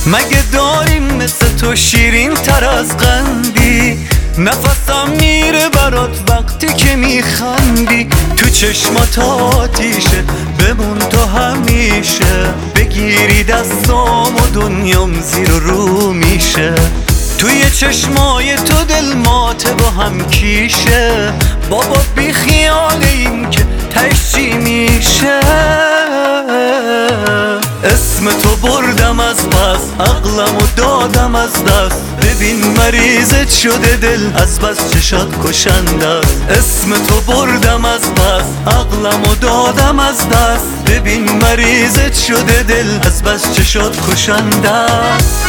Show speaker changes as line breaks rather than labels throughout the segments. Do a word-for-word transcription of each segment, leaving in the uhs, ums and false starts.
مگه داریم مثل تو شیرین تر از قندی؟ نفسم میره برات وقتی که میخندی. تو چشمات آتیشه بمون تو همیشه، بگیری دستام و دنیام زیر و رو میشه. توی چشمای تو دل ماته با هم کیشه، بابا بی خیالیم که تش چی میشه. اسم تو بردم از پس، عقلمو دادم از دست. ببین مریضت شده دل از بس چشات کشنده است. اسم تو بردم از پس، عقلمو دادم از دست. ببین مریضت شده دل از بس چشات کشنده است.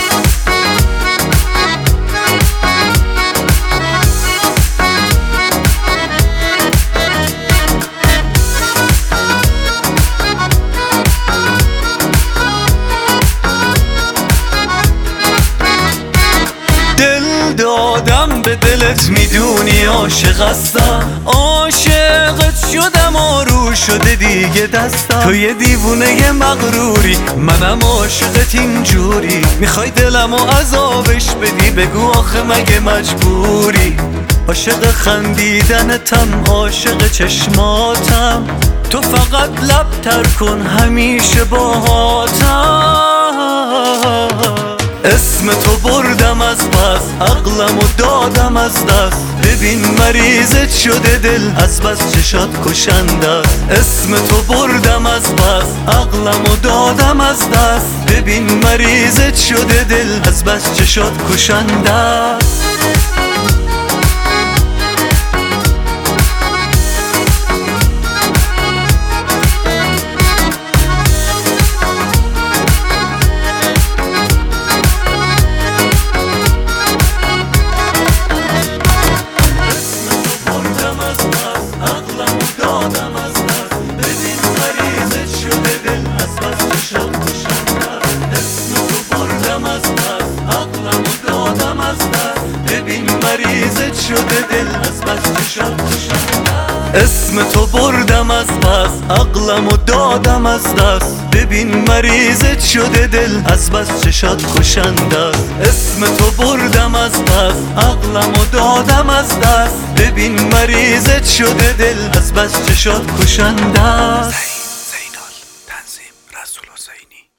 دادم به دلت میدونی عاشق هستم، عاشقت شدم آرو شده دیگه دستم. تو یه دیوونه مغروری، منم عاشقت اینجوری. میخوای دلمو عذابش بدی، بگو آخه مگه مجبوری؟ عاشق خندیدنتم، عاشق چشماتم. تو فقط لب تر کن همیشه باهاتم. اسم تو بردم از پس، عقلمو دادم از دست. ببین مریضت شده دل از بس چشات کشنده است. اسم تو بردم از پس، عقلمو دادم از دست. ببین مریضت شده دل از بس چشات کشنده است. مریضت شده دل از بس چشات کشنده. اسم تو بردم از پس، عقلمو دادم از دست. ببین مریضت شده دل از بس چشات کشنده است. اسم تو بردم از پس، عقلمو دادم از دست. ببین مریضت شده دل از بس چشات کشنده است.
زینال تنظیم رسول حسینی.